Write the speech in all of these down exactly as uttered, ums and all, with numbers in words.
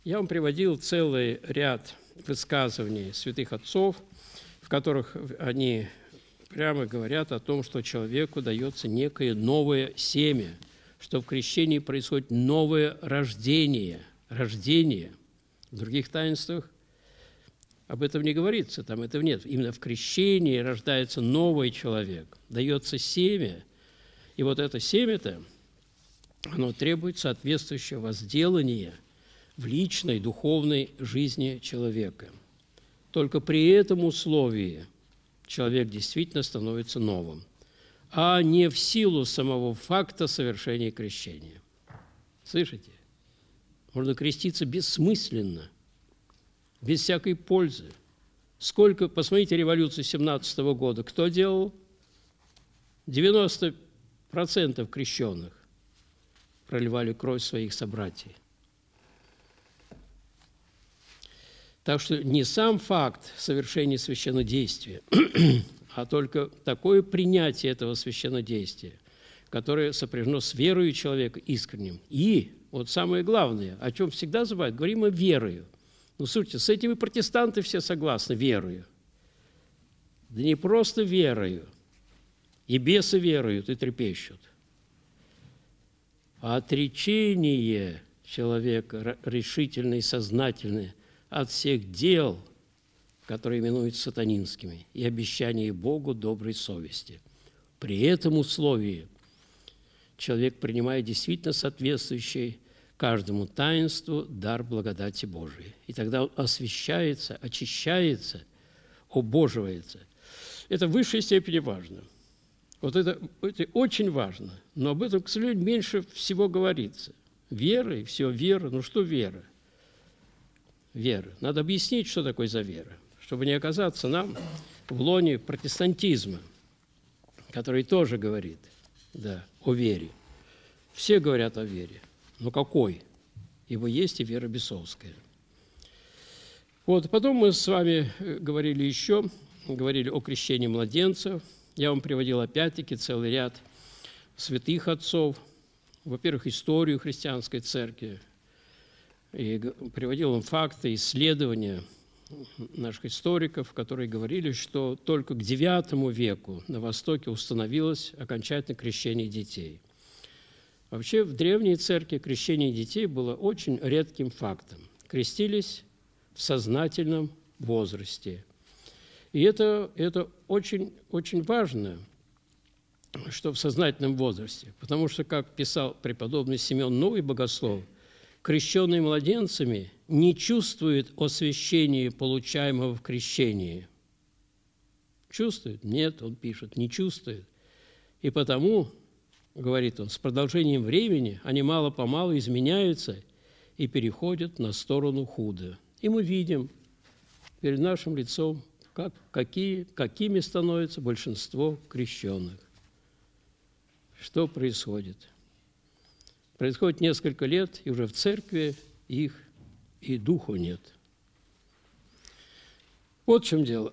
Я вам приводил целый ряд высказываний святых отцов, в которых они прямо говорят о том, что человеку дается некое новое семя, что в крещении происходит новое рождение, рождение. В других таинствах об этом не говорится, там этого нет. Именно в крещении рождается новый человек, дается семя, и вот это семя-то, оно требует соответствующего возделания в личной духовной жизни человека. Только при этом условии человек действительно становится новым, а не в силу самого факта совершения крещения. Слышите? Можно креститься бессмысленно, без всякой пользы. Сколько, посмотрите, революцию семнадцатого года, кто делал? девяносто процентов крещенных проливали кровь своих собратьев. Так что не сам факт совершения священнодействия, а только такое принятие этого священнодействия, которое сопряжено с верою человека искренним. И, вот самое главное, о чем всегда забывают, говорим о верою. Ну, слушайте, с этим и протестанты все согласны, верою. Да не просто верою, и бесы веруют и трепещут, а отречение человека решительное и сознательное от всех дел, которые именуют сатанинскими, и обещание Богу доброй совести. При этом условии человек принимает действительно соответствующий каждому таинству дар благодати Божией. И тогда он освящается, очищается, обоживается. Это в высшей степени важно. Вот это, это очень важно. Но об этом, к сожалению, меньше всего говорится. Вера и все, вера. Ну что вера? Вера. Надо объяснить, что такое за вера, чтобы не оказаться нам в лоне протестантизма, который тоже говорит, да, о вере. Все говорят о вере. Но какой? Ибо есть и вера бесовская. Вот, потом мы с вами говорили еще, говорили о крещении младенцев. Я вам приводил опять-таки целый ряд святых отцов. Во-первых, историю христианской церкви. И приводил вам факты, исследования наших историков, которые говорили, что только к девятому веку на Востоке установилось окончательное крещение детей. Вообще в древней церкви крещение детей было очень редким фактом. Крестились в сознательном возрасте. И это, это очень, очень важно, что в сознательном возрасте, потому что, как писал преподобный Симеон Новый Богослов, крещенные младенцами не чувствуют освящения, получаемого в крещении. Чувствует? Нет, он пишет, не чувствует. И потому, говорит он, с продолжением времени они мало-помалу изменяются и переходят на сторону худа. И мы видим перед нашим лицом, как, какие, какими становится большинство крещенных. Что происходит? Происходит несколько лет, и уже в церкви их и духу нет. Вот в чем дело.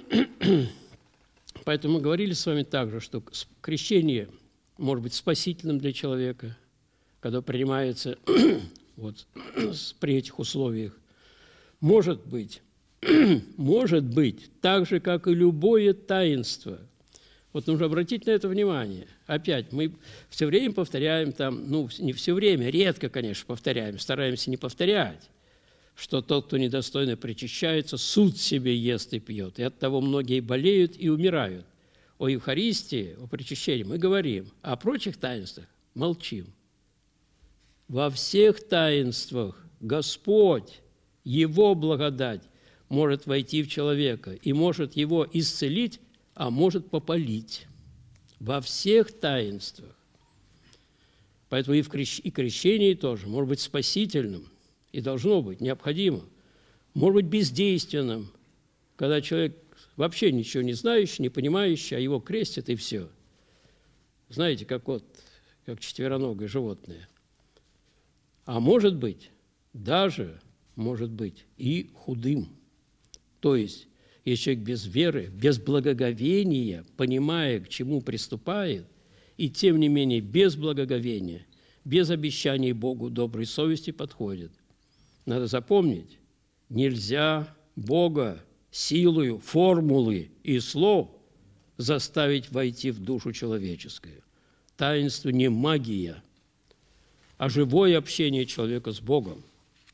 Поэтому мы говорили с вами также, что крещение может быть спасительным для человека, когда принимается вот, при этих условиях. Может быть, может быть, так же, как и любое таинство. Вот нужно обратить на это внимание. Опять, мы все время повторяем там, ну, не все время, редко, конечно, повторяем, стараемся не повторять, что тот, кто недостойно причащается, суд себе ест и пьет, и оттого многие болеют и умирают. О Евхаристии, о причащении мы говорим, а о прочих таинствах молчим. Во всех таинствах Господь, Его благодать может войти в человека и может его исцелить, а может попалить. Во всех таинствах. Поэтому и, в крещ... и крещение тоже может быть спасительным, и должно быть необходимо. Может быть бездейственным, когда человек вообще ничего не знающий, не понимающий, а его крестят, и все. Знаете, как вот, как четвероногое животное. А может быть, даже, может быть, и худым. То есть, если человек без веры, без благоговения, понимая, к чему приступает, и тем не менее без благоговения, без обещаний Богу доброй совести подходит, надо запомнить, нельзя Бога силою формулы и слов заставить войти в душу человеческую. Таинство не магия, а живое общение человека с Богом.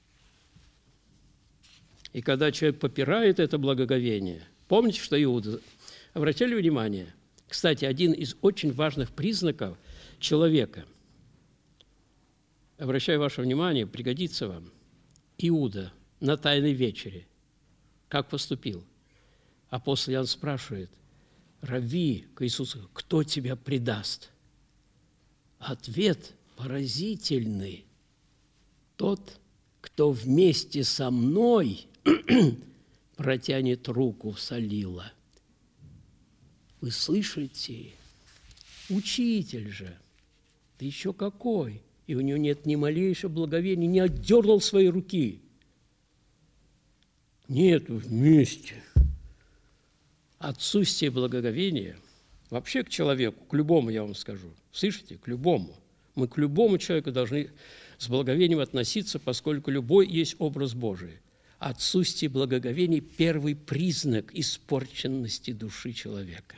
И когда человек попирает это благоговение, помните, что Иуда, обратили внимание, кстати, один из очень важных признаков человека, обращаю ваше внимание, пригодится вам, Иуда на Тайной вечере, как поступил? Апостол Иоанн спрашивает: «Рави, к Иисусу, кто тебя предаст?» Ответ поразительный. Тот, кто вместе со мной протянет руку в солила. Вы слышите? Учитель же, ты еще какой? И у него нет ни малейшего благовения, не отдернул свои руки. Нет, вместе. Отсутствие благоговения вообще к человеку, к любому, я вам скажу, слышите, к любому. Мы к любому человеку должны с благоговением относиться, поскольку любой есть образ Божий. Отсутствие благоговения – первый признак испорченности души человека.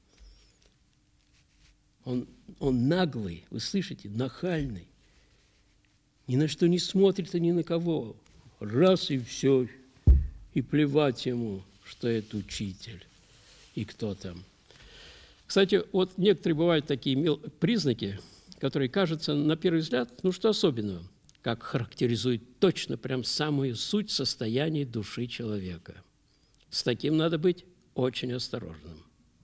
Он, он наглый, вы слышите, нахальный, ни на что не смотрит и ни на кого. Раз и все, и плевать ему, что это учитель и кто там. Кстати, вот некоторые бывают такие признаки, которые кажутся на первый взгляд, ну что особенного, как характеризует точно прям самую суть состояния души человека. С таким надо быть очень осторожным.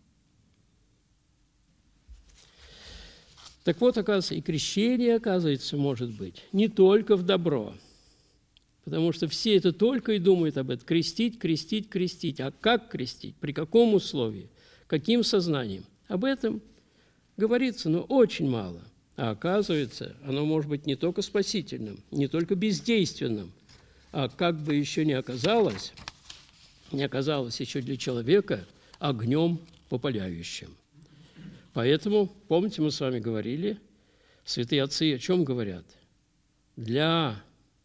Так вот, оказывается, и крещение, оказывается, может быть не только в добро, потому что все это только и думают об этом. Крестить, крестить, крестить. А как крестить? При каком условии? Каким сознанием? Об этом говорится, но очень мало. А оказывается, оно может быть не только спасительным, не только бездейственным, а как бы еще не оказалось, не оказалось еще для человека огнем попаляющим. Поэтому, помните, мы с вами говорили, святые отцы о чем говорят? Для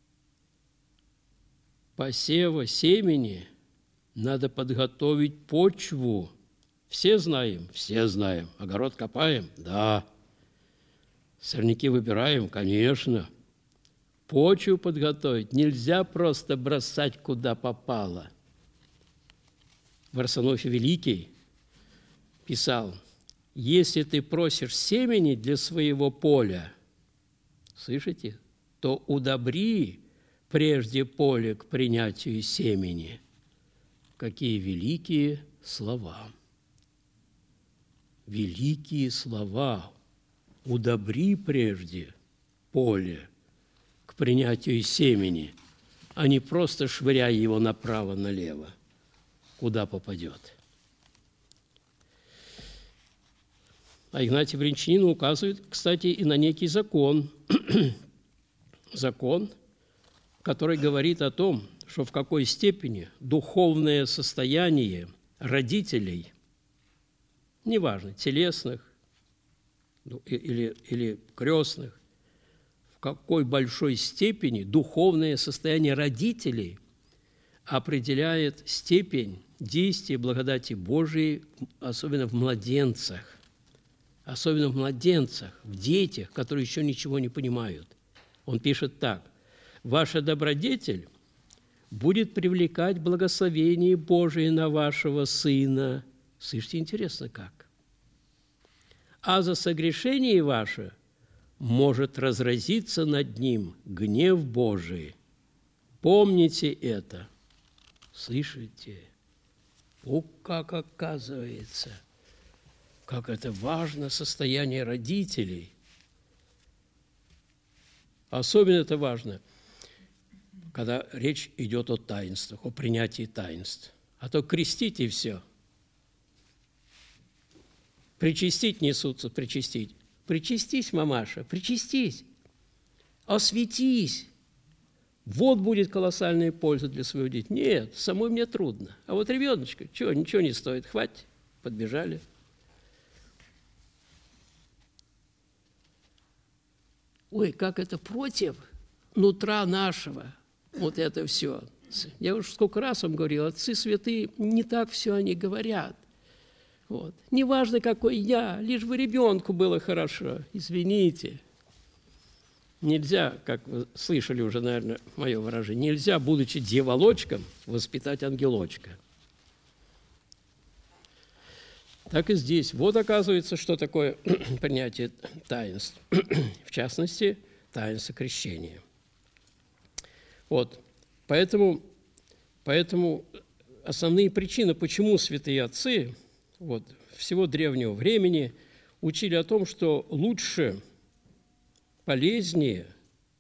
посева семени надо подготовить почву. Все знаем? Все знаем. Огород копаем? Да. Сорняки выбираем? Конечно. Почву подготовить нельзя просто бросать, куда попало. Варсонофий Великий писал: если ты просишь семени для своего поля, слышите, то удобри прежде поле к принятию семени. Какие великие слова! Великие слова! Удобри прежде поле к принятию семени, а не просто швыряй его направо-налево, куда попадет. А Игнатий Брянчанин указывает, кстати, и на некий закон. Закон, который говорит о том, что в какой степени духовное состояние родителей, неважно, телесных или, или крестных, в какой большой степени духовное состояние родителей определяет степень действия благодати Божией, особенно в младенцах. Особенно в младенцах, в детях, которые еще ничего не понимают. Он пишет так: «Ваша добродетель будет привлекать благословение Божие на вашего сына». Слышите, интересно как. «А за согрешение ваше может разразиться над ним гнев Божий. Помните это». Слышите? О, как оказывается! Как это важно состояние родителей. Особенно это важно, когда речь идет о таинствах, о принятии таинств. А то крестить и все. Причастить несутся, причастить. Причастись, мамаша, причастись. Осветись. Вот будет колоссальная польза для своего детей. Нет, самой мне трудно. А вот ребеночка, чего, ничего не стоит. Хватит, подбежали. Ой, как это против нутра нашего, Вот это все. Я уже сколько раз вам говорил, отцы святые, не так все они говорят. Вот. Неважно, какой я, лишь бы ребенку было хорошо. Извините. Нельзя, как вы слышали уже, наверное, мое выражение, нельзя, будучи дьяволочком, воспитать ангелочка. Так и здесь. Вот оказывается, что такое принятие таинств. В частности, таинство крещения. Вот. Поэтому, поэтому основные причины, почему святые отцы вот, всего древнего времени учили о том, что лучше, полезнее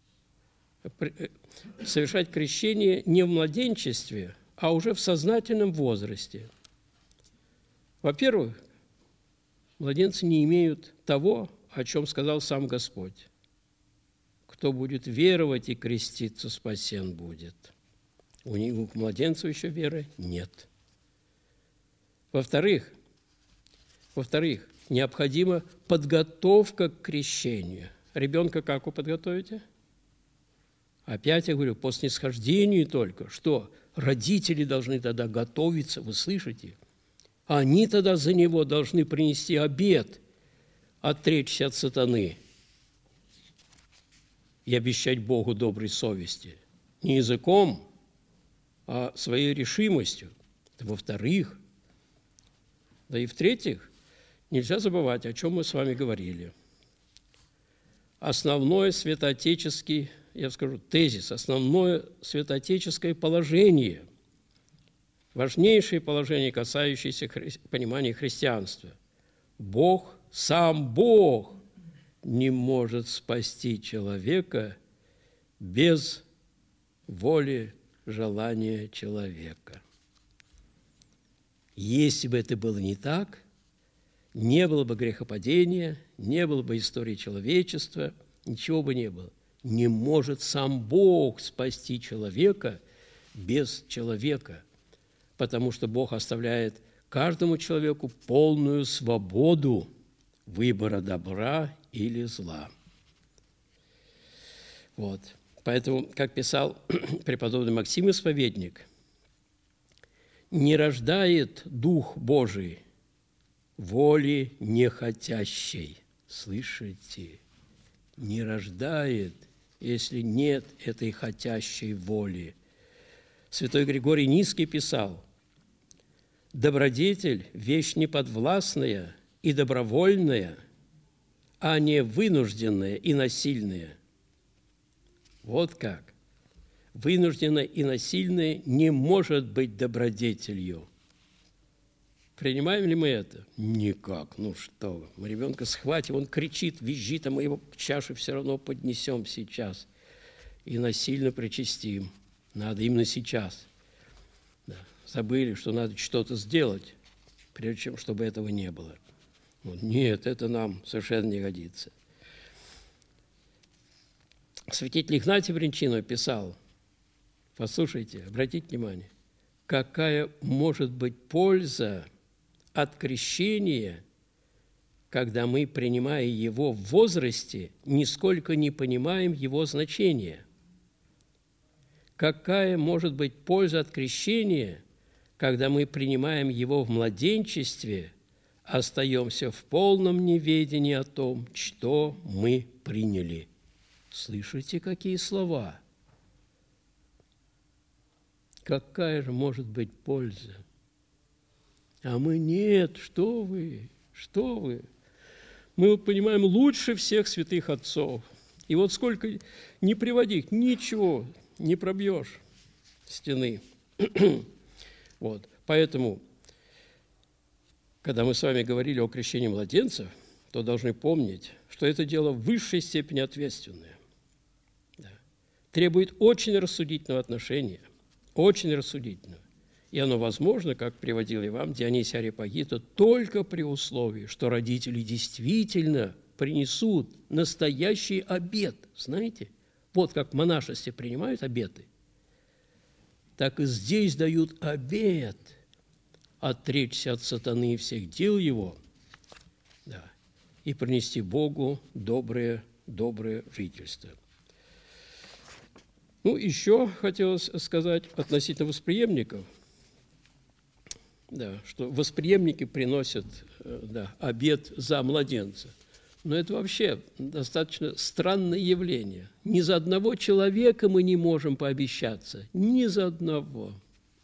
совершать крещение не в младенчестве, а уже в сознательном возрасте. Во-первых, младенцы не имеют того, о чем сказал сам Господь. Кто будет веровать и креститься, спасен будет. У них, у младенцев еще веры нет. Во-вторых, во-вторых, необходима подготовка к крещению. Ребенка как вы подготовите? Опять я говорю, по снисхождению только. Что? Родители должны тогда готовиться, вы слышите? Они тогда за него должны принести обет, отречься от сатаны и обещать Богу доброй совести. Не языком, а своей решимостью. Это во-вторых. Да и в-третьих, нельзя забывать, о чем мы с вами говорили. Основное святоотеческий, я скажу, тезис, основное святоотеческое положение, важнейшее положение, касающееся хри- понимания христианства. Бог, сам Бог не может спасти человека без воли, желания человека. Если бы это было не так, не было бы грехопадения, не было бы истории человечества, ничего бы не было. Не может сам Бог спасти человека без человека, потому что Бог оставляет каждому человеку полную свободу выбора добра или зла. Вот. Поэтому, как писал преподобный Максим Исповедник, не рождает Дух Божий воли нехотящей. Слышите? Не рождает, если нет этой хотящей воли. Святой Григорий Низкий писал: «Добродетель – вещь неподвластная и добровольная, а не вынужденная и насильная». Вот как. Вынужденная и насильная не может быть добродетелью. Принимаем ли мы это? Никак. Ну что вы. Мы ребенка схватим, он кричит, визжит, а мы его к чаше все равно поднесем сейчас и насильно причастим. Надо именно сейчас. Да. Забыли, что надо что-то сделать, прежде чем, чтобы этого не было. Вот. Нет, это нам совершенно не годится. Святитель Игнатий Брянчинов писал, послушайте, обратите внимание, какая может быть польза от крещения, когда мы, принимая его в возрасте, нисколько не понимаем его значения. Какая может быть польза от крещения, когда мы принимаем его в младенчестве, остаемся в полном неведении о том, что мы приняли. Слышите, какие слова? Какая же может быть польза? А мы нет, что вы, что вы. Мы понимаем лучше всех святых отцов. И вот сколько не приводи, ничего не пробьешь стены. Вот. Поэтому, когда мы с вами говорили о крещении младенцев, то должны помнить, что это дело в высшей степени ответственное. Да. Требует очень рассудительного отношения, очень рассудительного. И оно возможно, как приводил и вам Дионисий Ареопагита, только при условии, что родители действительно принесут настоящий обет. Знаете, вот как в монашестве принимают обеты, так и здесь дают обет отречься от сатаны и всех дел его, да, и принести Богу доброе, доброе жительство. Ну, еще хотелось сказать относительно восприемников, да, что восприемники приносят да, обет за младенца. Но это вообще достаточно странное явление. Ни за одного человека мы не можем пообещаться. Ни за одного.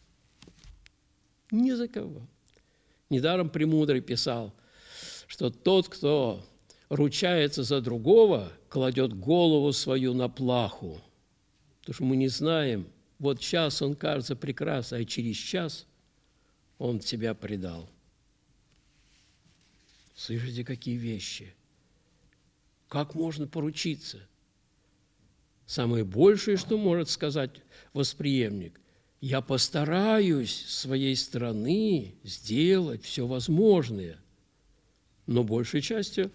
Ни за кого. Недаром Премудрый писал, что тот, кто ручается за другого, кладет голову свою на плаху. Потому что мы не знаем, вот час он кажется прекрасным, а через час он тебя предал. Слышите, какие вещи? Как можно поручиться? Самое большее, что может сказать восприемник, я постараюсь с своей стороны сделать все возможное, но большей частью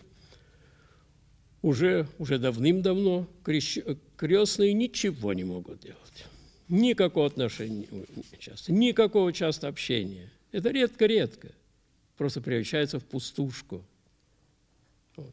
уже, уже давным-давно крестные ничего не могут делать. Никакого отношения часто, никакого часто общения. Это редко-редко. Просто превращается в пустушку. Вот.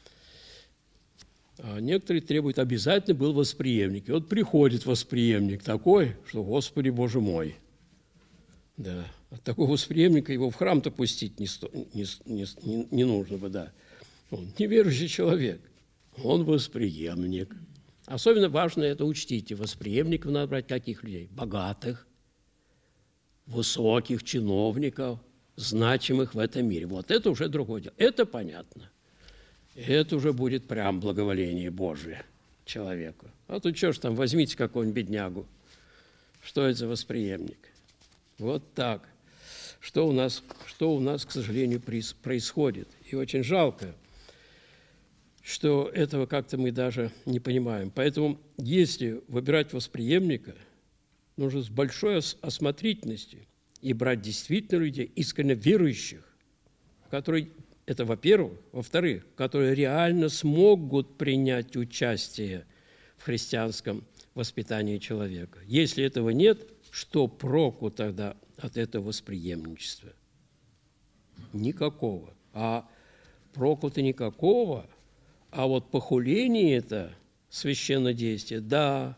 А некоторые требуют, обязательно был восприемник. И вот приходит восприемник такой, что, Господи, Боже мой. Да. От такого восприемника его в храм-то пустить не, сто, не, не, не нужно бы, да. Он неверующий человек. Он восприемник. Особенно важно это учтите. Восприемников надо брать каких людей? Богатых, высоких чиновников, значимых в этом мире. Вот это уже другое дело. Это понятно. Это уже будет прям благоволение Божие человеку. А тут что ж там, возьмите какого-нибудь беднягу. Что это за восприемник? Вот так. Что у нас, что у нас, к сожалению, происходит. И очень жалко, что этого как-то мы даже не понимаем. Поэтому, если выбирать восприемника, нужно с большой осмотрительностью и брать действительно людей, искренне верующих, которые, это во-первых, во-вторых, которые реально смогут принять участие в христианском воспитании человека. Если этого нет, что проку тогда от этого восприемничества? Никакого. А проку-то никакого. А вот похуление это священное действие, да,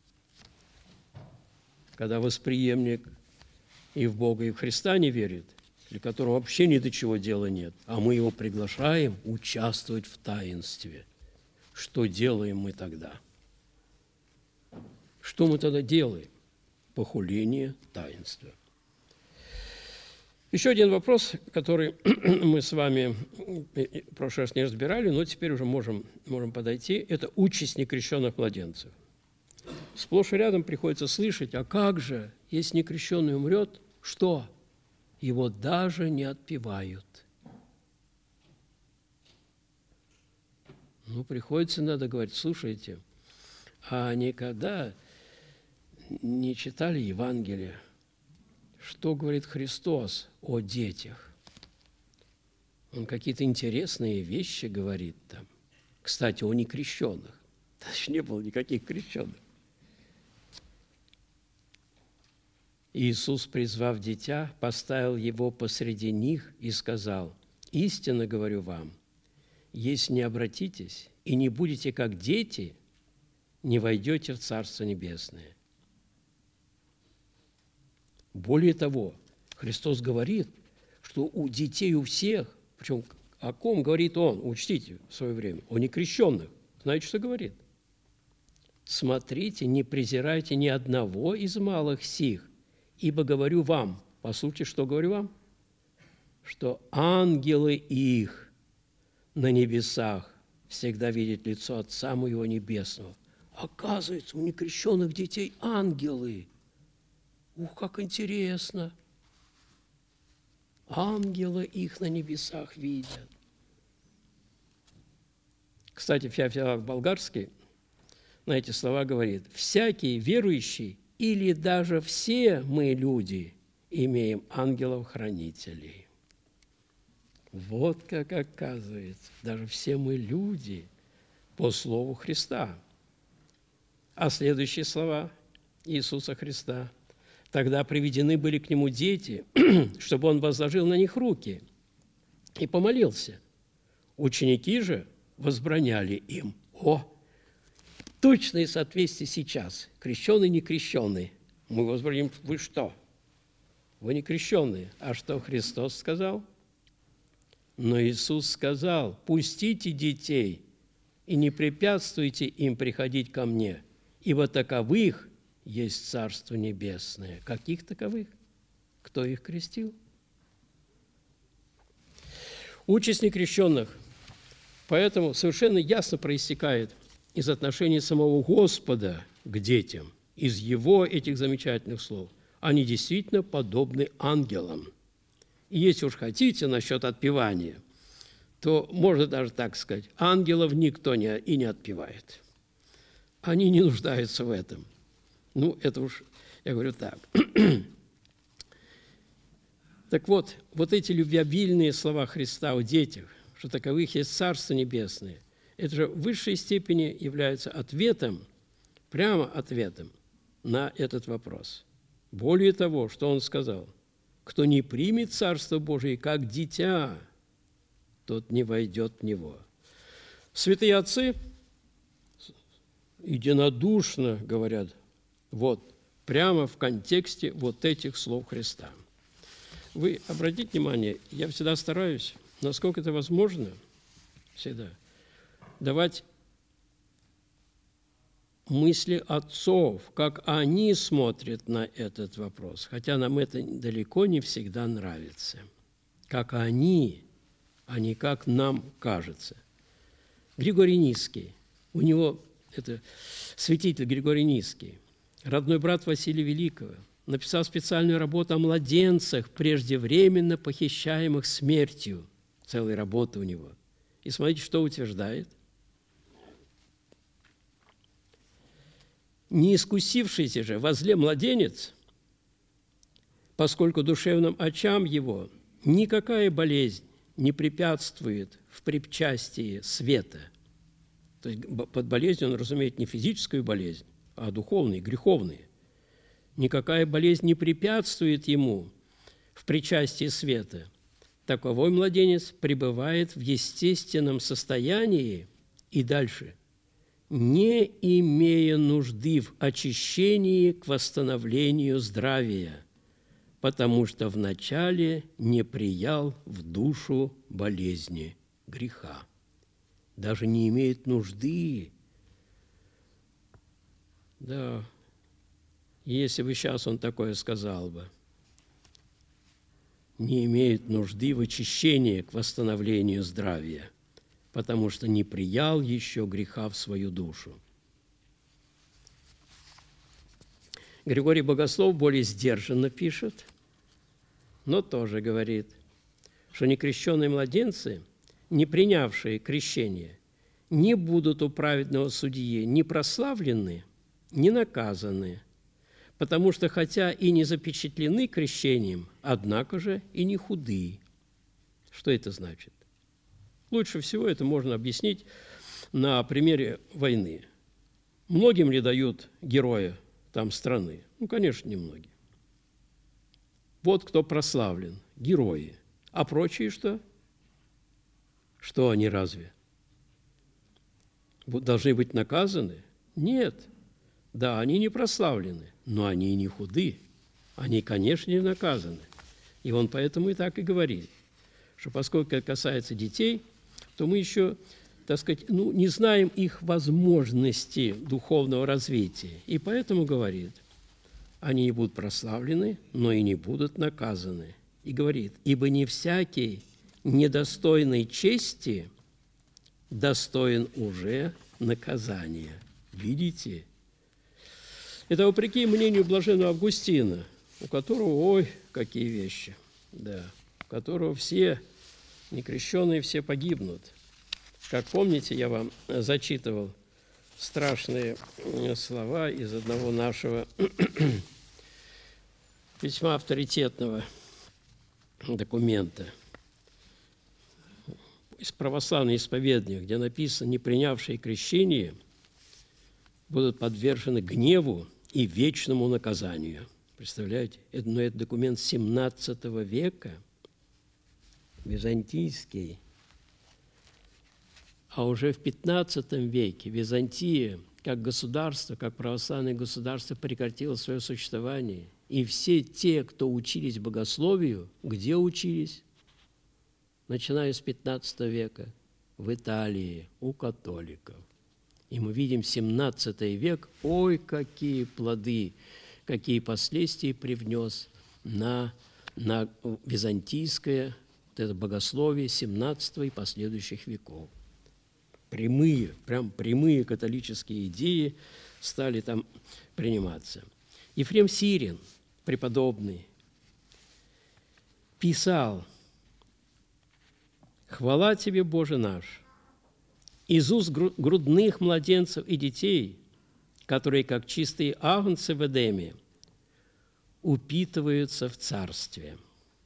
когда восприемник и в Бога, и в Христа не верит, для которого вообще ни до чего дела нет, а мы его приглашаем участвовать в таинстве. Что делаем мы тогда? Что мы тогда делаем? Похуление таинства. Еще один вопрос, который мы с вами в прошлый раз не разбирали, но теперь уже можем, можем подойти, это участь некрещенных младенцев. Сплошь и рядом приходится слышать, а как же, если некрещенный умрет, что? Его даже не отпевают. Ну, приходится, надо говорить, слушайте, а никогда не читали Евангелие? Что говорит Христос о детях? Он какие-то интересные вещи говорит там. Кстати, о некрещенных. Даже не было никаких крещенных. Иисус, призвав дитя, поставил его посреди них и сказал: «Истинно говорю вам, если не обратитесь и не будете как дети, не войдете в Царство Небесное». Более того, Христос говорит, что у детей у всех, причем о ком говорит Он, учтите в свое время, о некрещенных. Знаете, что говорит? «Смотрите, не презирайте ни одного из малых сих, ибо говорю вам». По сути, что говорю вам? Что ангелы их на небесах всегда видят лицо Отца Моего Небесного. Оказывается, у некрещенных детей ангелы. Ух, как интересно! Ангелы их на небесах видят. Кстати, Феофилак Болгарский на эти слова говорит: «Всякий верующий или даже все мы, люди, имеем ангелов-хранителей». Вот как оказывается, даже все мы люди по слову Христа. А следующие слова Иисуса Христа: «Тогда приведены были к Нему дети, чтобы Он возложил на них руки и помолился. Ученики же возбраняли им». О, точное соответствие сейчас. Крещеный, не крещеный. Мы возбраним, вы что? Вы не крещеные. А что Христос сказал? Но Иисус сказал: пустите детей и не препятствуйте им приходить ко мне, ибо таковых есть Царство Небесное. Каких таковых? Кто их крестил? Участь некрещенных. Поэтому совершенно ясно проистекает из отношений самого Господа к детям, из Его этих замечательных слов. Они действительно подобны ангелам. И если уж хотите насчет отпевания, то можно даже так сказать: ангелов никто не, и не отпевает. Они не нуждаются в этом. Ну, это уж, я говорю так. Так вот, вот эти любвеобильные слова Христа о детях, что таковых есть Царство Небесное, это же в высшей степени является ответом, прямо ответом на этот вопрос. Более того, что Он сказал: кто не примет Царство Божие как дитя, тот не войдет в него. Святые отцы единодушно говорят вот прямо в контексте вот этих слов Христа. Вы обратите внимание, я всегда стараюсь, насколько это возможно, всегда давать мысли отцов, как они смотрят на этот вопрос, хотя нам это далеко не всегда нравится. Как они, а не как нам кажется. Григорий Низкий, у него, это святитель Григорий Низкий, родной брат Василия Великого, написал специальную работу о младенцах, преждевременно похищаемых смертью. Целая работа у него. И смотрите, что утверждает. Не искусившийся же во зле младенец, поскольку душевным очам его никакая болезнь не препятствует в причастии света. То есть под болезнью он разумеет не физическую болезнь, а духовные, греховные. Никакая болезнь не препятствует ему в причастии света. Таковой младенец пребывает в естественном состоянии и дальше, не имея нужды в очищении к восстановлению здравия, потому что вначале не приял в душу болезни греха. Даже не имеет нужды. Да, если бы сейчас он такое сказал бы, не имеет нужды в очищении к восстановлению здравия, потому что не приял еще греха в свою душу. Григорий Богослов более сдержанно пишет, но тоже говорит, что некрещенные младенцы, не принявшие крещение, не будут у праведного судьи ни прославлены, ни наказаны, потому что хотя и не запечатлены крещением, однако же и не худы. Что это значит? Лучше всего это можно объяснить на примере войны. Многим ли дают героя там страны? Ну, конечно, немногим. Вот кто прославлен, герои. А прочие что? Что они разве? Должны быть наказаны? Нет. Да, они не прославлены, но они и не худы. Они, конечно, не наказаны. И он поэтому и так и говорит, что поскольку это касается детей, то мы еще, так сказать, ну, не знаем их возможности духовного развития. И поэтому говорит, они не будут прославлены, но и не будут наказаны. И говорит, ибо не всякий недостойной чести достоин уже наказания. Видите? Это вопреки мнению блаженного Августина, у которого, ой, какие вещи, да, у которого все некрещенные все погибнут. Как помните, я вам зачитывал страшные слова из одного нашего весьма авторитетного документа из православной исповедания, где написано, не принявшие крещение будут подвержены гневу и вечному наказанию. Представляете? Это, но это документ семнадцатого века, византийский. А уже в пятнадцатом веке Византия как государство, как православное государство прекратило свое существование. И все те, кто учились богословию, где учились? Начиная с пятнадцатого века, в Италии, у католиков. И мы видим семнадцатый век, ой, какие плоды, какие последствия привнес на, на византийское вот это богословие семнадцатого и последующих веков. Прямые, прям прямые католические идеи стали там приниматься. Ефрем Сирин, преподобный, писал: «Хвала Тебе, Боже наш, из уст грудных младенцев и детей, которые, как чистые агнцы в Эдеме, упитываются в Царстве.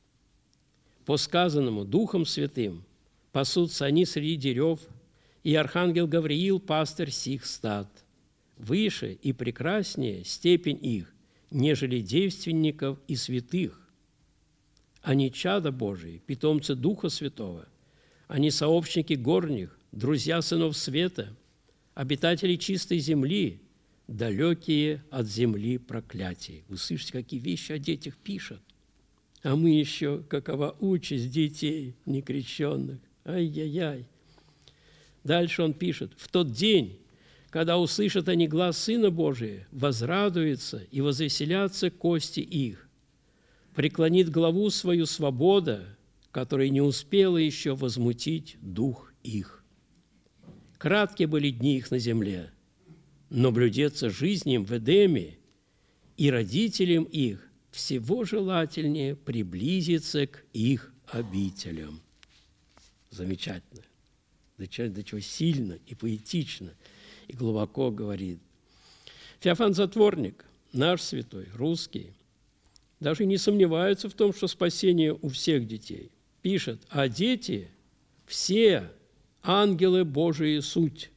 По сказанному Духом Святым пасутся они среди дерев, и архангел Гавриил – пастырь сих стад. Выше и прекраснее степень их, нежели девственников и святых. Они чада Божии, питомцы Духа Святого, они сообщники горних, друзья сынов света, обитатели чистой земли, далекие от земли проклятий». Вы слышите, какие вещи о детях пишет? А мы еще, какова участь детей некрещенных. Ай-яй-яй. Дальше он пишет: «В тот день, когда услышат они глас Сына Божия, возрадуются и возвеселятся кости их. Преклонит главу свою свобода, которая не успела еще возмутить дух их. Краткие были дни их на земле, но блюдется жизнь им в Эдеме, и родителям их всего желательнее приблизиться к их обителям». Замечательно. До чего, до чего сильно и поэтично, и глубоко говорит. Феофан Затворник, наш святой, русский, даже не сомневается в том, что спасение у всех детей. Пишет: «А дети все ангелы Божии суть,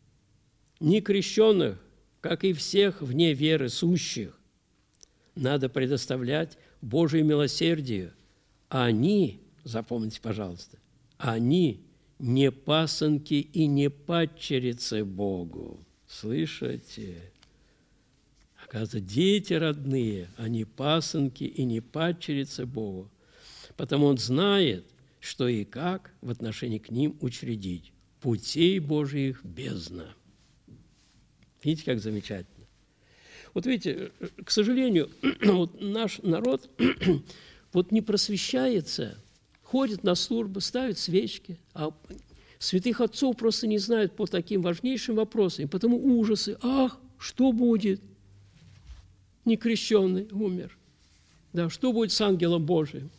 некрещенных, как и всех вне веры сущих, надо предоставлять Божие милосердие. Они, запомните, пожалуйста, они не пасынки и не падчерицы Богу». Слышите? Оказывается, дети родные, они пасынки и не падчерицы Богу, потому он знает, что и как в отношении к ним учредить. Путей Божиих бездна. Видите, как замечательно? Вот видите, к сожалению, вот наш народ вот не просвещается, ходит на службы, ставит свечки, а святых отцов просто не знают по таким важнейшим вопросам, и потому ужасы. Ах, что будет? Некрещенный умер. Да, что будет с ангелом Божиим?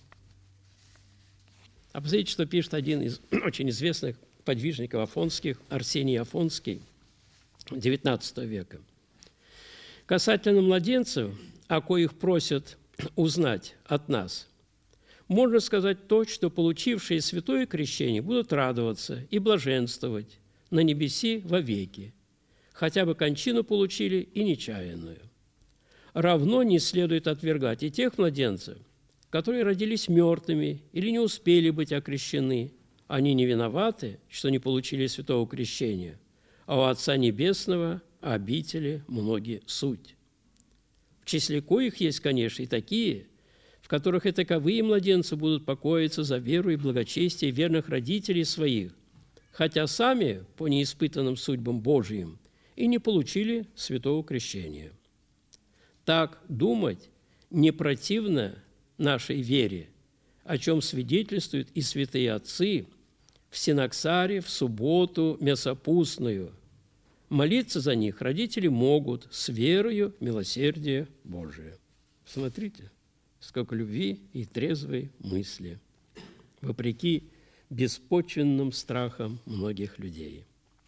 А посмотрите, что пишет один из очень известных подвижников афонских, Арсений Афонский, девятнадцатого века. Касательно младенцев, о коих просят узнать от нас, можно сказать то, что получившие святое крещение будут радоваться и блаженствовать на небеси вовеки, хотя бы кончину получили и нечаянную. Равно не следует отвергать и тех младенцев, которые родились мертвыми или не успели быть окрещены. Они не виноваты, что не получили святого крещения, а у Отца Небесного обители многие суть. В числе коих есть, конечно, и такие, в которых и таковые младенцы будут покоиться за веру и благочестие верных родителей своих, хотя сами по неиспытанным судьбам Божиим и не получили святого крещения. Так думать не противно нашей вере, о чем свидетельствуют и святые отцы в синоксаре в субботу мясопустную. Молиться за них родители могут с верою милосердия Божия. Смотрите, сколько любви и трезвой мысли, вопреки беспочвенным страхам многих людей.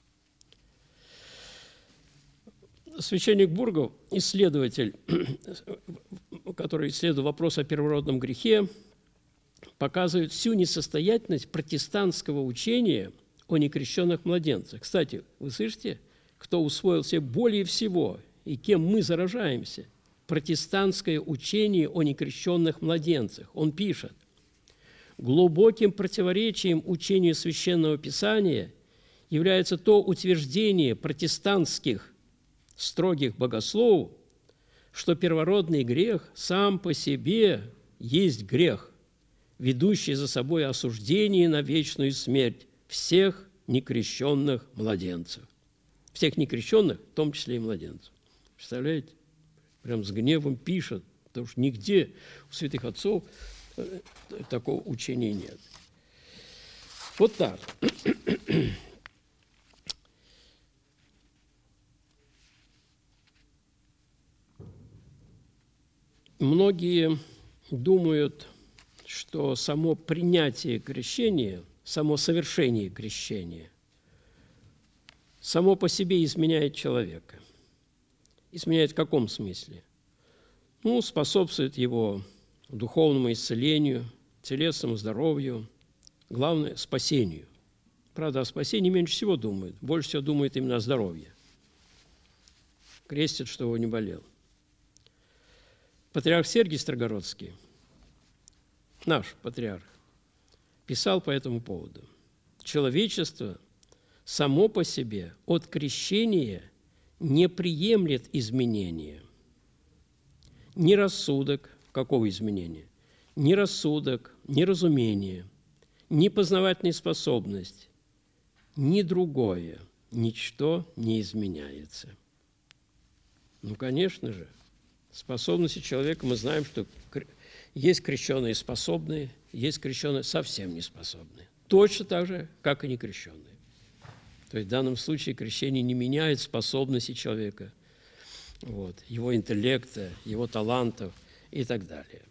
Священник Бургов, исследователь, который исследует вопрос о первородном грехе, показывает всю несостоятельность протестантского учения о некрещенных младенцах. Кстати, вы слышите, кто усвоил себе более всего и кем мы заражаемся? Протестантское учение о некрещенных младенцах. Он пишет: «Глубоким противоречием учению Священного Писания является то утверждение протестантских строгих богословов, что первородный грех сам по себе есть грех, ведущий за собой осуждение на вечную смерть всех некрещенных младенцев. Всех некрещенных, в том числе и младенцев. Представляете? Прям с гневом пишет, потому что нигде у святых отцов такого учения нет. Вот так. Многие думают, что само принятие крещения, само совершение крещения, само по себе изменяет человека. Изменяет в каком смысле? Ну, способствует его духовному исцелению, телесному здоровью, главное – спасению. Правда, о спасении меньше всего думают, больше всего думают именно о здоровье. Крестят, чтобы не болел. Патриарх Сергий Строгородский, наш патриарх, писал по этому поводу. Человечество само по себе от крещения не приемлет изменения. Ни рассудок, какого изменения? Ни рассудок, ни разумение, ни познавательная способность, ни другое, ничто не изменяется. Ну, конечно же, способности человека, мы знаем, что есть крещенные способные, есть крещенные совсем неспособные. Точно так же, как и некрещенные. То есть в данном случае крещение не меняет способности человека, вот, его интеллекта, его талантов и так далее.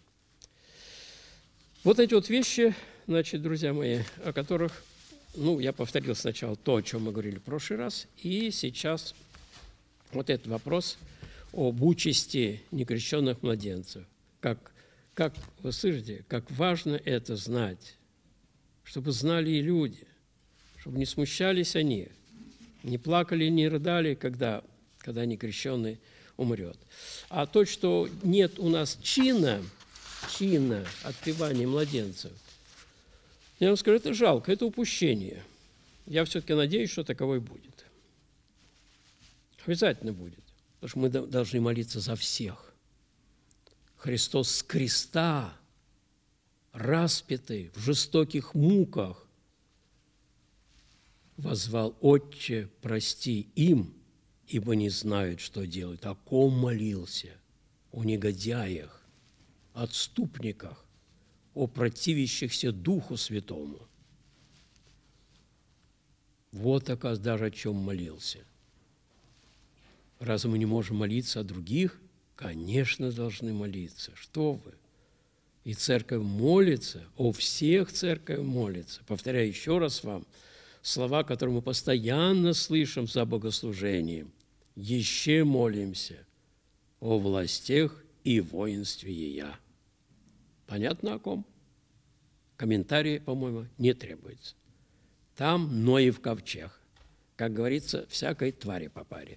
Вот эти вот вещи, значит, друзья мои, о которых, ну, я повторил сначала то, о чем мы говорили в прошлый раз, и сейчас вот этот вопрос об участи некрещенных младенцев. Как, как, вы слышите, как важно это знать, чтобы знали и люди, чтобы не смущались они, не плакали, не рыдали, когда, когда некрещенный умрет. А то, что нет у нас чина, чина отпевания младенцев, я вам скажу, это жалко, это упущение. Я все-таки надеюсь, что таковой будет. Обязательно будет. Потому что мы должны молиться за всех. Христос с креста, распятый в жестоких муках, воззвал: «Отче, прости им, ибо не знают, что делать». О ком молился? О негодяях, отступниках, о противящихся Духу Святому. Вот, оказывается, даже о чем молился. Разве мы не можем молиться о других? Конечно, должны молиться. Что вы? И церковь молится, о всех церковь молится. Повторяю еще раз вам слова, которые мы постоянно слышим за богослужением. «Еще молимся о властях и воинстве ея». Понятно о ком? Комментарии, по-моему, не требуется. Там Ноев ковчег. Как говорится, всякой твари по паре.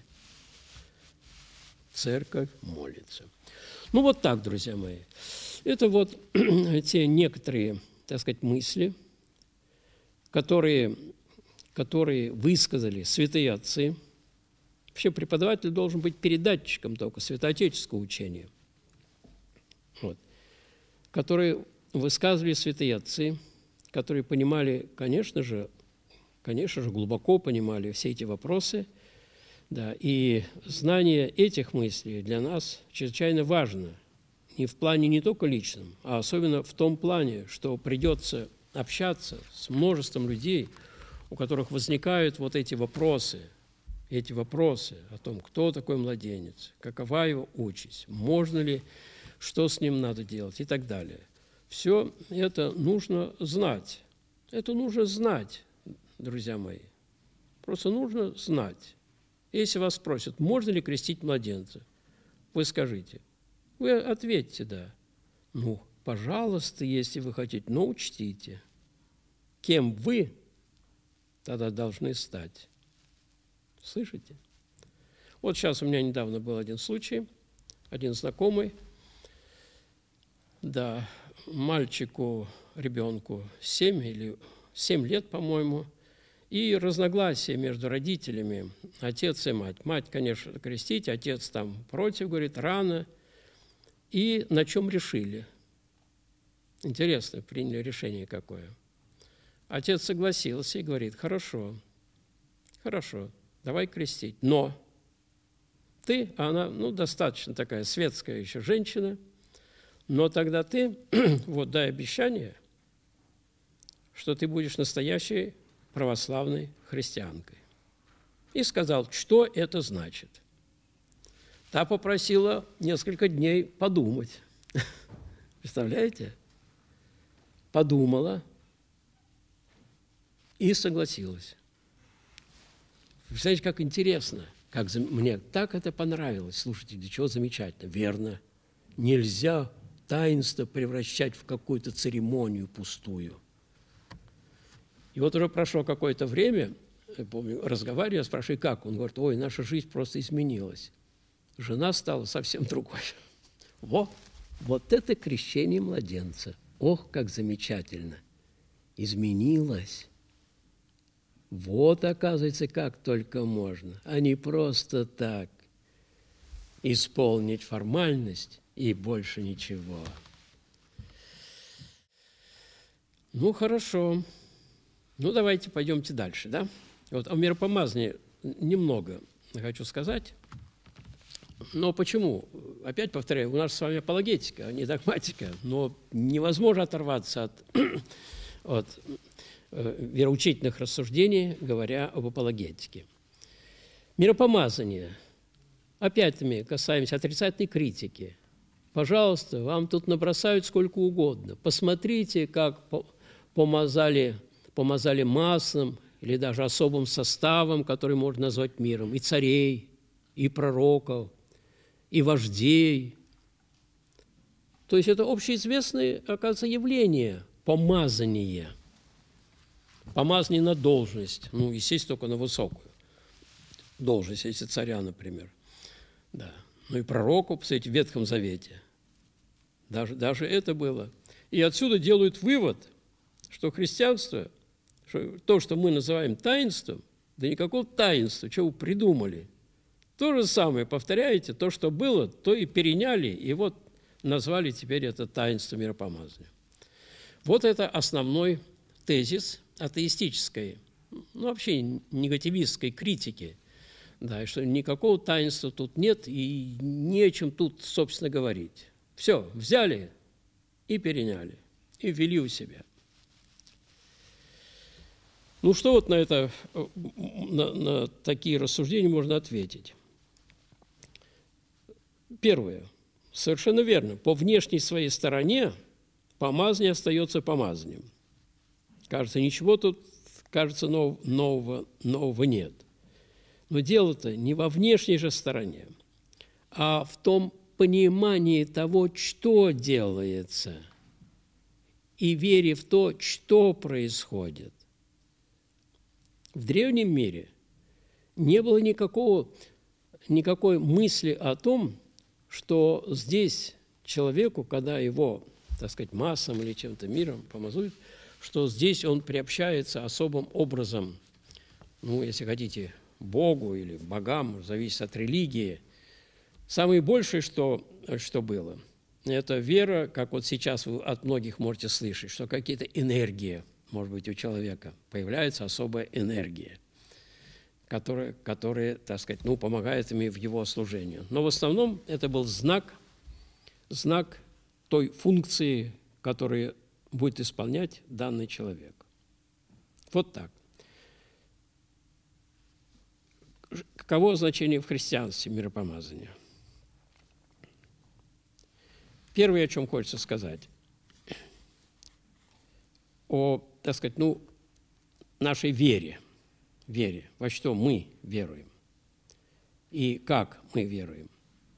Церковь молится. Ну, вот так, друзья мои. Это вот те некоторые, так сказать, мысли, которые, которые высказали святые отцы. Вообще преподаватель должен быть передатчиком только святоотеческого учения. Вот. Которые высказывали святые отцы, которые понимали, конечно же, конечно же, глубоко понимали все эти вопросы. Да, и знание этих мыслей для нас чрезвычайно важно. Не в плане не только личном, а особенно в том плане, что придется общаться с множеством людей, у которых возникают вот эти вопросы, эти вопросы о том, кто такой младенец, какова его участь, можно ли, что с ним надо делать и так далее. Все это нужно знать. Это нужно знать, друзья мои. Просто нужно знать. Если вас спросят, можно ли крестить младенца, вы скажите. Вы ответьте «да». Ну, пожалуйста, если вы хотите, но учтите, кем вы тогда должны стать. Слышите? Вот сейчас у меня недавно был один случай, один знакомый, да, мальчику, ребенку семь или семь лет, по-моему, И разногласия между родителями, отец и мать. Мать, конечно, крестить, отец там против, говорит, рано. И на чем решили? Интересно, приняли решение какое. Отец согласился и говорит, хорошо, хорошо, давай крестить. Но ты, она, ну, достаточно такая светская еще женщина, но тогда ты, вот, дай обещание, что ты будешь настоящей православной христианкой. И сказал, что это значит. Та попросила несколько дней подумать. Представляете? Подумала и согласилась. Представляете, как интересно. Как за... Мне так это понравилось. Слушайте, для чего замечательно. Верно. Нельзя таинство превращать в какую-то церемонию пустую. И вот уже прошло какое-то время, я помню, разговариваю, я спрашиваю, как? Он говорит, ой, наша жизнь просто изменилась. Жена стала совсем другой. Во, вот это крещение младенца. Ох, как замечательно. Изменилась. Вот, оказывается, как только можно, а не просто так исполнить формальность и больше ничего. Ну, хорошо. Ну, давайте пойдемте дальше, да? Вот о миропомазании немного хочу сказать. Но почему? Опять повторяю, у нас с вами апологетика, а не догматика, но невозможно оторваться от, от вероучительных рассуждений, говоря об апологетике. Миропомазание. Опять мы касаемся отрицательной критики. Пожалуйста, вам тут набросают сколько угодно. Посмотрите, как помазали, помазали маслом или даже особым составом, который можно назвать миром, и царей, и пророков, и вождей. То есть это общеизвестное, оказывается, явление – помазание. Помазание на должность, ну, естественно, только на высокую должность, если царя, например. Да. Ну и пророку, кстати, в Ветхом Завете. Даже, даже это было. И отсюда делают вывод, что христианство, что то, что мы называем таинством, да никакого таинства, что вы придумали. То же самое повторяете, то, что было, то и переняли, и вот назвали теперь это таинство миропомазания. Вот это основной тезис атеистической, ну, вообще негативистской критики, да, и что никакого таинства тут нет и не о чем тут, собственно, говорить. Все, взяли и переняли, и ввели у себя. Ну, что вот на это, на, на такие рассуждения можно ответить? Первое. Совершенно верно. По внешней своей стороне помазание остается помазанием. Кажется, ничего тут, кажется, нов, нового, нового нет. Но дело-то не во внешней же стороне, а в том понимании того, что делается, и вере в то, что происходит. В древнем мире не было никакого, никакой мысли о том, что здесь человеку, когда его, так сказать, маслом или чем-то миром помазуют, что здесь он приобщается особым образом, ну, если хотите, Богу или богам, зависит от религии. Самое большее, что, что было, это вера, как вот сейчас вы от многих можете слышать, что какие-то энергии, может быть, у человека появляется особая энергия, которая, которая, так сказать, ну, помогает ему в его служении. Но в основном это был знак, знак той функции, которую будет исполнять данный человек. Вот так. Каково значение в христианстве миропомазания? Первое, о чем хочется сказать, о, так сказать, ну, нашей вере, вере, во что мы веруем и как мы веруем.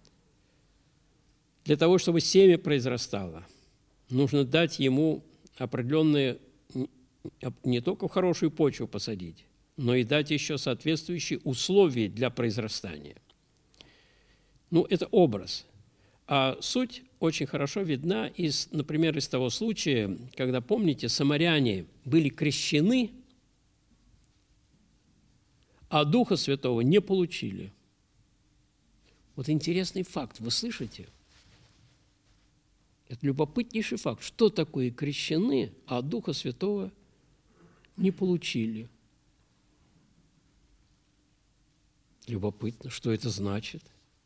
Для того, чтобы семя произрастало, нужно дать ему определенные, не только в хорошую почву посадить, но и дать еще соответствующие условия для произрастания. Ну, это образ. А суть очень хорошо видна, из, например, из того случая, когда, помните, самаряне были крещены, а Духа Святого не получили. Вот интересный факт, вы слышите? Это любопытнейший факт. Что такое крещены, а Духа Святого не получили? Любопытно, что это значит.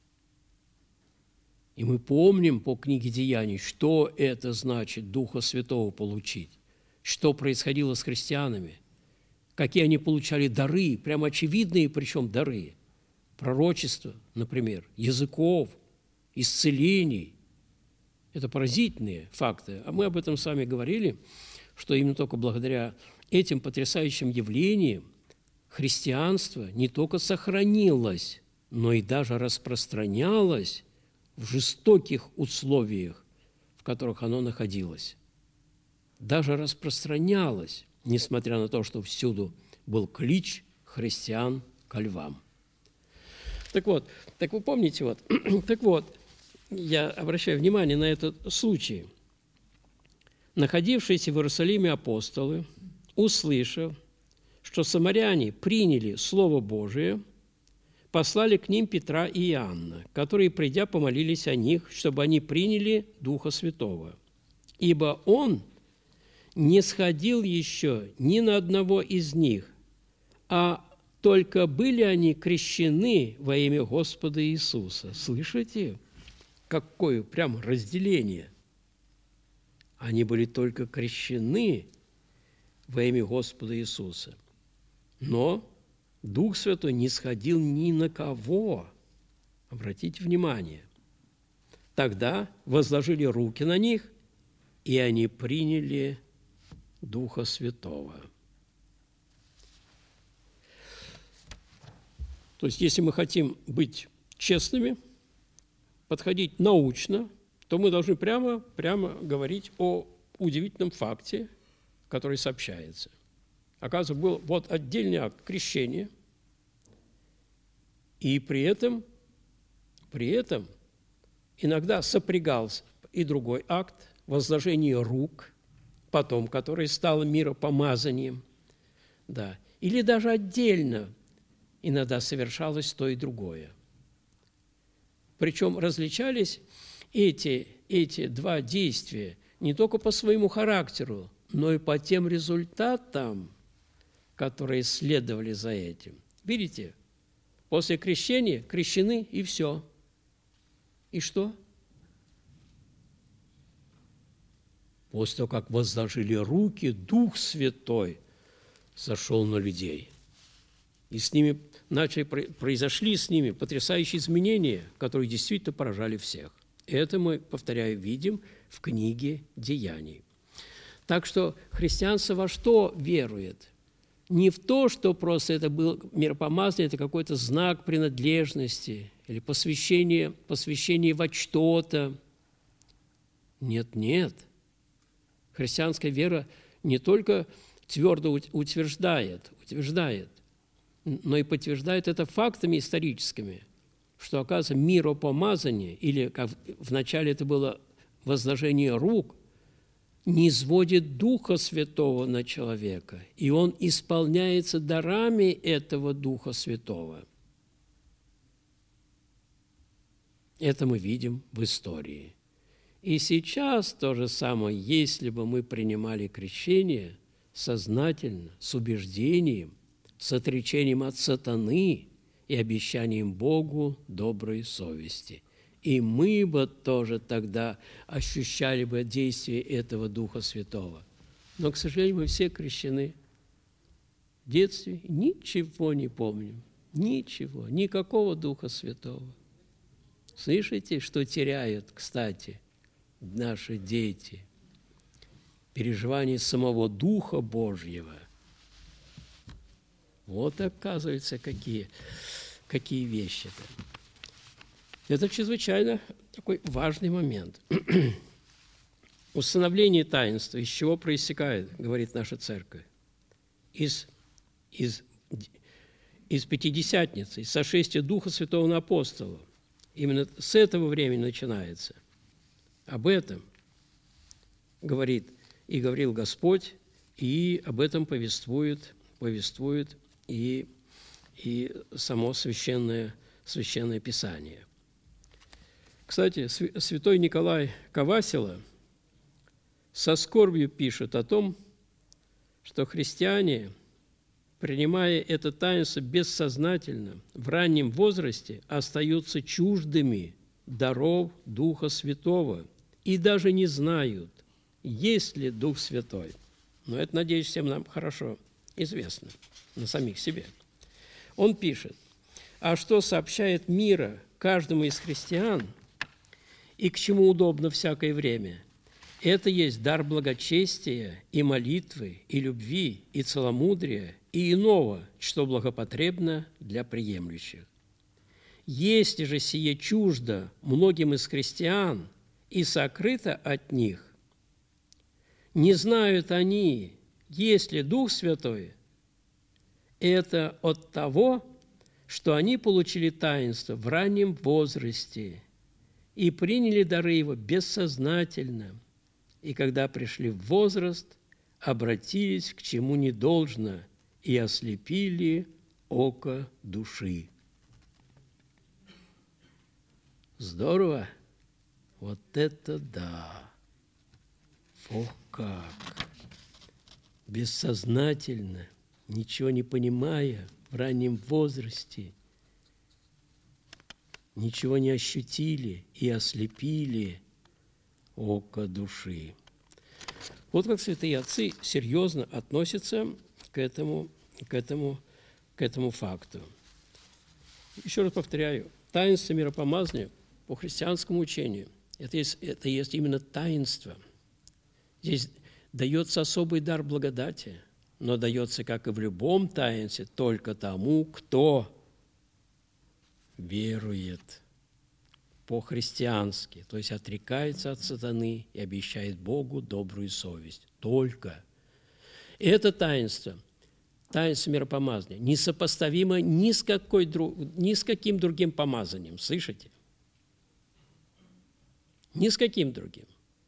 И мы помним по книге Деяний, что это значит Духа Святого получить, что происходило с христианами, какие они получали дары, прямо очевидные причем дары, пророчества, например, языков, исцелений. Это поразительные факты. А мы об этом с вами говорили, что именно только благодаря этим потрясающим явлениям христианство не только сохранилось, но и даже распространялось в жестоких условиях, в которых оно находилось. Даже распространялось, несмотря на то, что всюду был клич христиан ко львам. Так вот, так вы помните, вот, так вот, я обращаю внимание на этот случай. Находившиеся в Иерусалиме апостолы, услышав, что самаряне приняли Слово Божие, послали к ним Петра и Иоанна, которые, придя, помолились о них, чтобы они приняли Духа Святого. Ибо Он не сходил еще ни на одного из них, а только были они крещены во имя Господа Иисуса. Слышите? Какое прям разделение. Они были только крещены во имя Господа Иисуса. Но Дух Святой не сходил ни на кого. Обратите внимание. Тогда возложили руки на них, и они приняли Духа Святого. То есть, если мы хотим быть честными, подходить научно, то мы должны прямо, прямо говорить о удивительном факте, который сообщается. Оказывается, был вот отдельный акт крещения, и при этом, при этом иногда сопрягался и другой акт возложения рук, потом, который стал миропомазанием, да, или даже отдельно иногда совершалось то и другое. Причем различались эти, эти два действия не только по своему характеру, но и по тем результатам, которые следовали за этим. Видите, после крещения крещены, и все. И что? После того, как возложили руки, Дух Святой сошел на людей. И с ними начали, произошли с ними потрясающие изменения, которые действительно поражали всех. Это мы, повторяю, видим в книге Деяний. Так что христианство во что верует? Не в то, что просто это был миропомазание, это какой-то знак принадлежности или посвящение, посвящение во что-то. Нет, нет. Христианская вера не только твердо утверждает, утверждает, но и подтверждает это фактами историческими, что, оказывается, миропомазание, или, как вначале это было возложение рук, не сводит Духа Святого на человека, и он исполняется дарами этого Духа Святого. Это мы видим в истории. И сейчас то же самое, если бы мы принимали крещение сознательно, с убеждением, с отречением от сатаны и обещанием Богу доброй совести. И мы бы тоже тогда ощущали бы действие этого Духа Святого. Но, к сожалению, мы все крещены в детстве, ничего не помним, ничего, никакого Духа Святого. Слышите, что теряют, кстати, наши дети? Переживание самого Духа Божьего. Вот, оказывается, какие, какие вещи-то. Это чрезвычайно такой важный момент. Установление таинства, из чего проистекает, говорит наша церковь? Из, из, из Пятидесятницы, из сошествия Духа Святого на апостолов. Именно с этого времени начинается. Об этом говорит и говорил Господь, и об этом повествует, повествует и и само священное, священное Писание. Кстати, святой Николай Ковасила со скорбью пишет о том, что христиане, принимая это таинство бессознательно, в раннем возрасте остаются чуждыми даров Духа Святого и даже не знают, есть ли Дух Святой. Но это, надеюсь, всем нам хорошо известно, на самих себе. Он пишет: «А что сообщает мира каждому из христиан и к чему удобно всякое время? Это есть дар благочестия и молитвы, и любви, и целомудрия, и иного, что благопотребно для приемлющих. Если же сие чуждо многим из христиан и сокрыто от них, не знают они, есть ли Дух Святой, это от того, что они получили таинство в раннем возрасте и приняли дары его бессознательно, и когда пришли в возраст, обратились к чему не должно и ослепили око души». Здорово! Вот это да! Ох, как! Бессознательно, ничего не понимая, в раннем возрасте, ничего не ощутили и ослепили око души. Вот как святые отцы серьезно относятся к этому, к этому, к этому факту. Еще раз повторяю, таинство миропомазания по христианскому учению – это есть, это есть именно таинство. Здесь дается особый дар благодати, но дается, как и в любом таинстве, только тому, кто верует по-христиански, то есть отрекается от сатаны и обещает Богу добрую совесть. Только. И это таинство, таинство миропомазания, несопоставимо ни с, какой, ни с каким другим помазанием. Слышите? Ни с каким другим.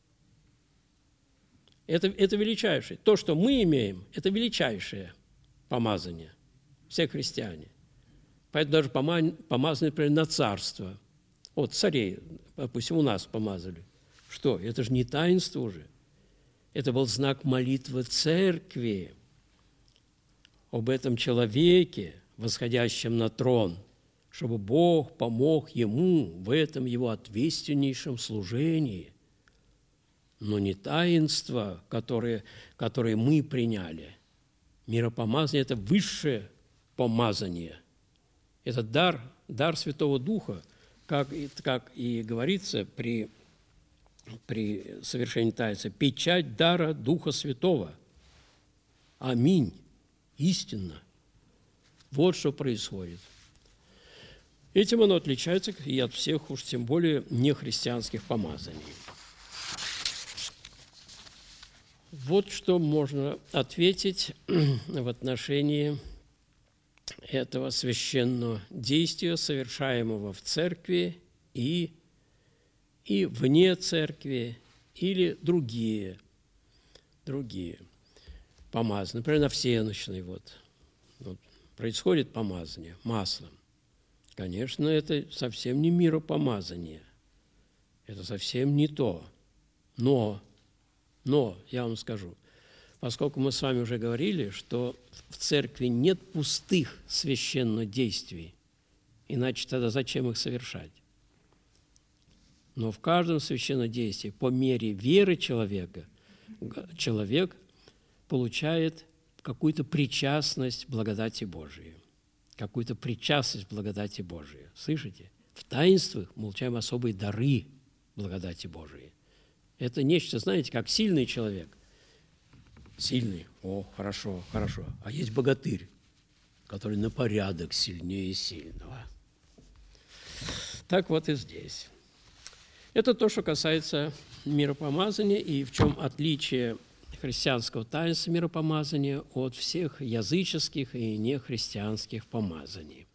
Это, это величайшее. То, что мы имеем, это величайшее помазание. Все христиане. Поэтому даже помазание, например, на царство. Вот царей, допустим, у нас помазали. Что? Это же не таинство уже. Это был знак молитвы церкви об этом человеке, восходящем на трон, чтобы Бог помог ему в этом его ответственнейшем служении. Но не таинство, которое, которое мы приняли. Миропомазание – это высшее помазание. Это дар, дар Святого Духа, как, как и говорится при, при совершении таинства, печать дара Духа Святого. Аминь. Истинно. Вот что происходит. Этим оно отличается и от всех, уж тем более, нехристианских помазаний. Вот что можно ответить в отношении этого священного действия, совершаемого в церкви и, и вне церкви, или другие, другие помазания. Например, на всенощной вот, вот происходит помазание маслом. Конечно, это совсем не миропомазание, это совсем не то, но... Но, я вам скажу, поскольку мы с вами уже говорили, что в церкви нет пустых священнодействий, иначе тогда зачем их совершать? Но в каждом священнодействии, по мере веры человека, человек получает какую-то причастность благодати Божией. Какую-то причастность благодати Божией. Слышите? В таинствах мы получаем особые дары благодати Божией. Это нечто, знаете, как сильный человек. Сильный. О, хорошо, хорошо. А есть богатырь, который на порядок сильнее сильного. Так вот и здесь. Это то, что касается миропомазания и в чем отличие христианского таинства миропомазания от всех языческих и нехристианских помазаний.